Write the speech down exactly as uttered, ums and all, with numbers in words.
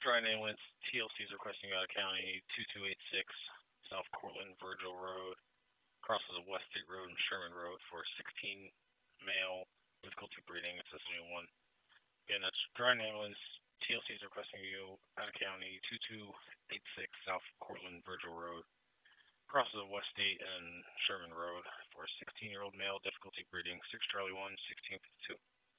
Dry ambulance, T L C is requesting you out of county two two eight six South Cortland Virgil Road, crosses of West State Road and Sherman Road for sixteen male, difficulty breathing, accessory one. Again, that's dry ambulance, T L C is requesting you out of county two two eight six South Cortland Virgil Road, crosses of West State and Sherman Road for a sixteen-year-old male, difficulty breathing, six Charlie one, sixteen fifty-two.